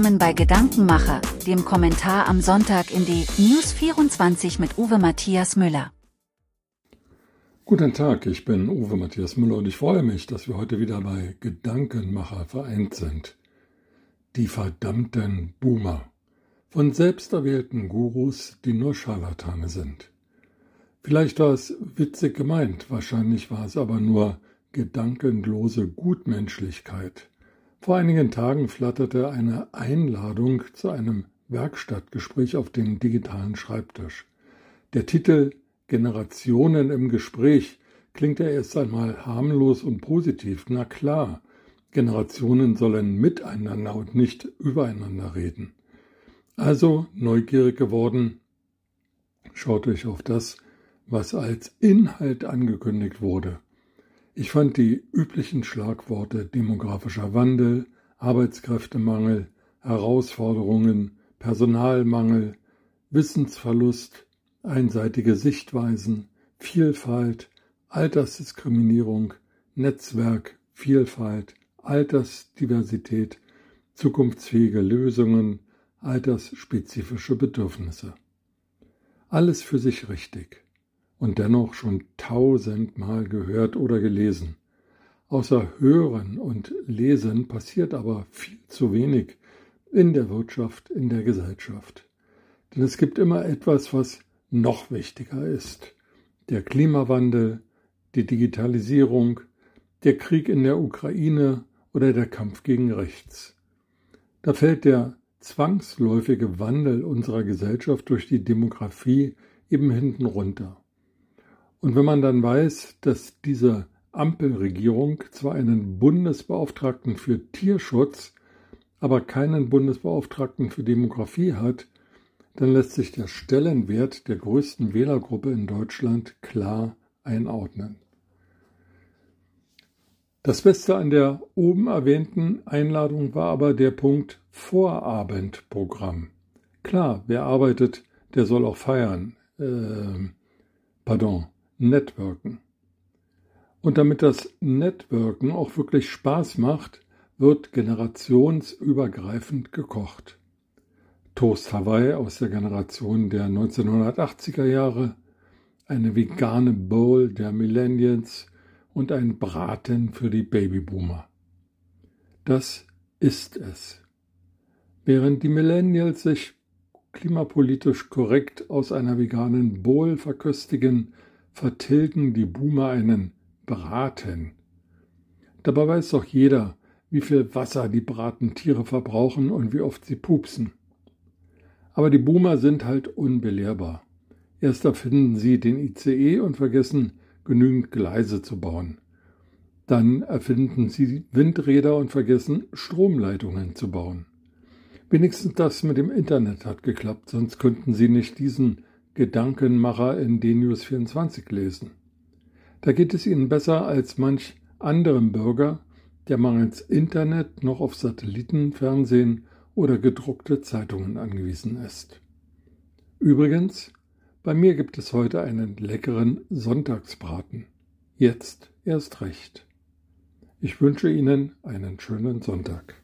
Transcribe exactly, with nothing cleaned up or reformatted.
willkommen bei Gedankenmacher, dem Kommentar am Sonntag in die News vierundzwanzig mit Uwe Matthias Müller. Guten Tag, ich bin Uwe Matthias Müller und ich freue mich, dass wir heute wieder bei Gedankenmacher vereint sind. Die verdammten Boomer. Von selbsterwählten Gurus, die nur Scharlatane sind. Vielleicht war es witzig gemeint, wahrscheinlich war es aber nur gedankenlose Gutmenschlichkeit. Vor einigen Tagen flatterte eine Einladung zu einem Werkstattgespräch auf den digitalen Schreibtisch. Der Titel »Generationen im Gespräch« klingt ja erst einmal harmlos und positiv. Na klar, Generationen sollen miteinander und nicht übereinander reden. Also neugierig geworden, schaute ich auf das, was als Inhalt angekündigt wurde. Ich fand die üblichen Schlagworte demografischer Wandel, Arbeitskräftemangel, Herausforderungen, Personalmangel, Wissensverlust, einseitige Sichtweisen, Vielfalt, Altersdiskriminierung, Netzwerk, Vielfalt, Altersdiversität, zukunftsfähige Lösungen, altersspezifische Bedürfnisse. Alles für sich richtig. Und dennoch schon tausendmal gehört oder gelesen. Außer Hören und Lesen passiert aber viel zu wenig in der Wirtschaft, in der Gesellschaft. Denn es gibt immer etwas, was noch wichtiger ist. Der Klimawandel, die Digitalisierung, der Krieg in der Ukraine oder der Kampf gegen rechts. Da fällt der zwangsläufige Wandel unserer Gesellschaft durch die Demografie eben hinten runter. Und wenn man dann weiß, dass diese Ampelregierung zwar einen Bundesbeauftragten für Tierschutz, aber keinen Bundesbeauftragten für Demografie hat, dann lässt sich der Stellenwert der größten Wählergruppe in Deutschland klar einordnen. Das Beste an der oben erwähnten Einladung war aber der Punkt Vorabendprogramm. Klar, wer arbeitet, der soll auch feiern. Äh, pardon. Networken. Und damit das Networken auch wirklich Spaß macht, wird generationsübergreifend gekocht. Toast Hawaii aus der Generation der neunzehnhundertachtziger Jahre, eine vegane Bowl der Millennials und ein Braten für die Babyboomer. Das ist es. Während die Millennials sich klimapolitisch korrekt aus einer veganen Bowl verköstigen, vertilgen die Boomer einen Braten. Dabei weiß doch jeder, wie viel Wasser die Bratentiere verbrauchen und wie oft sie pupsen. Aber die Boomer sind halt unbelehrbar. Erst erfinden sie den I C E und vergessen, genügend Gleise zu bauen. Dann erfinden sie Windräder und vergessen, Stromleitungen zu bauen. Wenigstens das mit dem Internet hat geklappt, sonst könnten sie nicht diesen Gedankenmacher in D News vierundzwanzig lesen. Da geht es ihnen besser als manch anderem Bürger, der mangels Internet noch auf Satellitenfernsehen oder gedruckte Zeitungen angewiesen ist. Übrigens, bei mir gibt es heute einen leckeren Sonntagsbraten. Jetzt erst recht. Ich wünsche Ihnen einen schönen Sonntag.